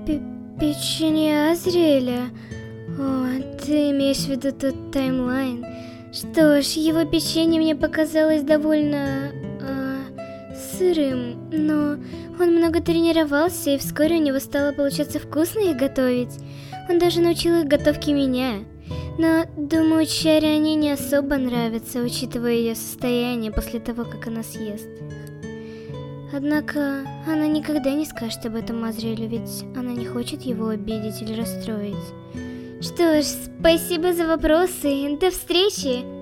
Печенье Азриэля? О, ты имеешь в виду тот таймлайн? Что ж, его печенье мне показалось довольно... сырым, но он много тренировался, и вскоре у него стало получаться вкусно их готовить. Он даже научил их готовке меня. Но, думаю, Чаре они не особо нравятся, учитывая ее состояние после того, как она съест их. Однако, она никогда не скажет об этом Азриэлю, ведь она не хочет его обидеть или расстроить. Что ж, спасибо за вопросы, до встречи!